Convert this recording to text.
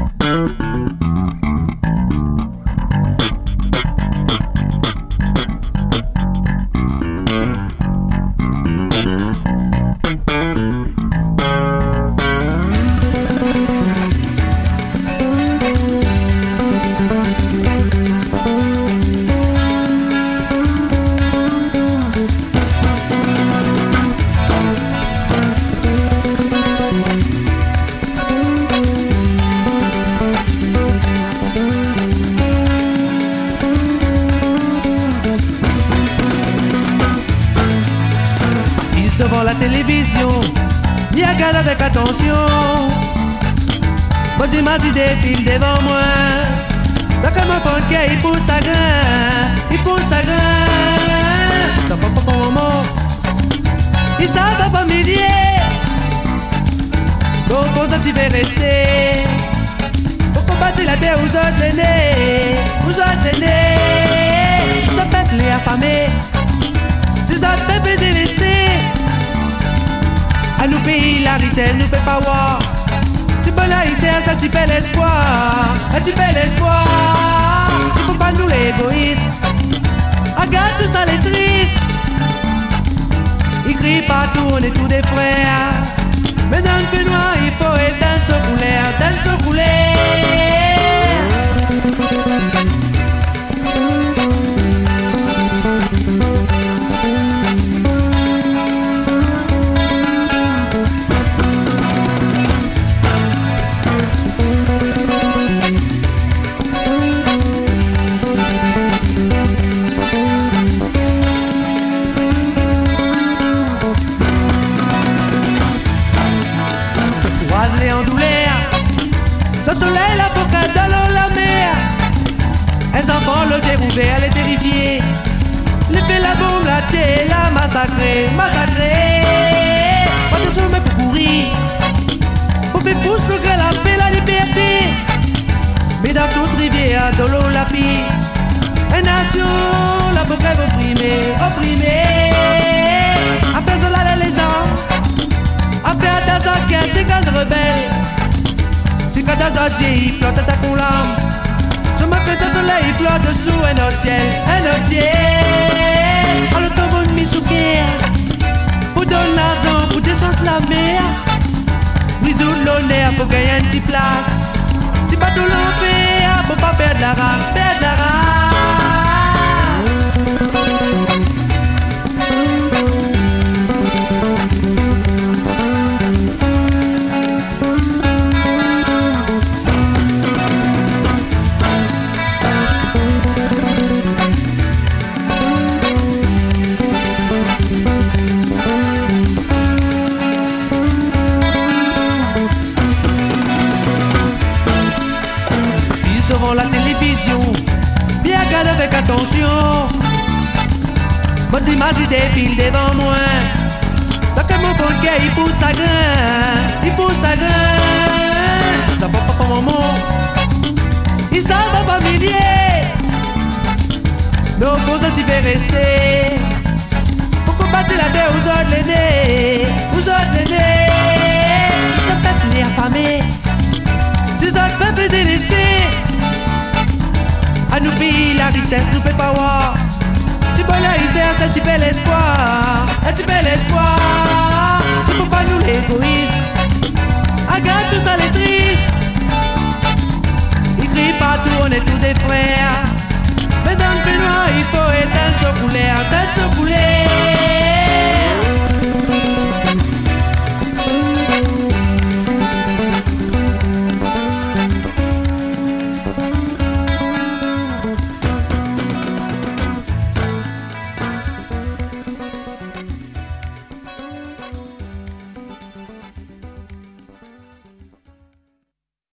Devant la télévision, m'y regarde avec attention. Vos images défilent devant moi. Donc comme un fond il pousse à grain, il pousse à grain. Ça va pas pour le moment, et ça va pas familier. Donc on s'en tu veux rester. Pour combattre la terre, vous autres l'aînés, vous autres l'aînés. Ça fait les affamés, ces autres peuples délaissés. À nous pays la richesse nous peut pas voir. Si bon la richesse ça tu perds l'espoir. Tu perds l'espoir. Il faut pas nous l'égoïste. Regarde tout ça les tristes. Ils crient partout, on est tous des frères. Mais dans le fait noir il faut éteindre ce couleur, éteindre ce couleur. En douleur, ce soleil la bocade dans l'eau la mer. Les enfants le yeux ouverts, les terrifiés. Les fait la bombe, la tête, la massacrée, massacrée. Pas de sommet pour courir. On fait pouce le gars, la paix, la liberté. Mais dans toute rivière, dans l'eau la pire. Une nation, la bocade opprimée, opprimée. Affaire de la lézard. Affaire d'Azad qui a 50 rebelles. Si quand Azad dit, il flotte à ta l'âme. Ce matin, le soleil flotte dessous un autre ciel, un autre ciel. En le tombeau de mi-souffrir, pour donner l'argent, pour descendre la mer. Résoudre l'honneur pour gagner une petite place. Si pas tout l'enfer, pour pas perdre la race, perdre la race. Devant la télévision, bien regarde avec attention. Bonnes images défilent devant moi. Donc mon bon cœur il pousse à grain, il pousse à grain. Ça va pas pour le moment, et ça va familier. Donc vous autres tu veux rester. Pour combattre la terre, vous autres l'aînés, vous autres l'aînés. Ça fait les affamés, ces autres peuples délaissés. À nous pays la richesse nous peut pas voir. Si bon la richesse tu perds l'espoir, tu perds l'espoir. Il faut pas nous l'égoïste. Regarde tout ça les tristes.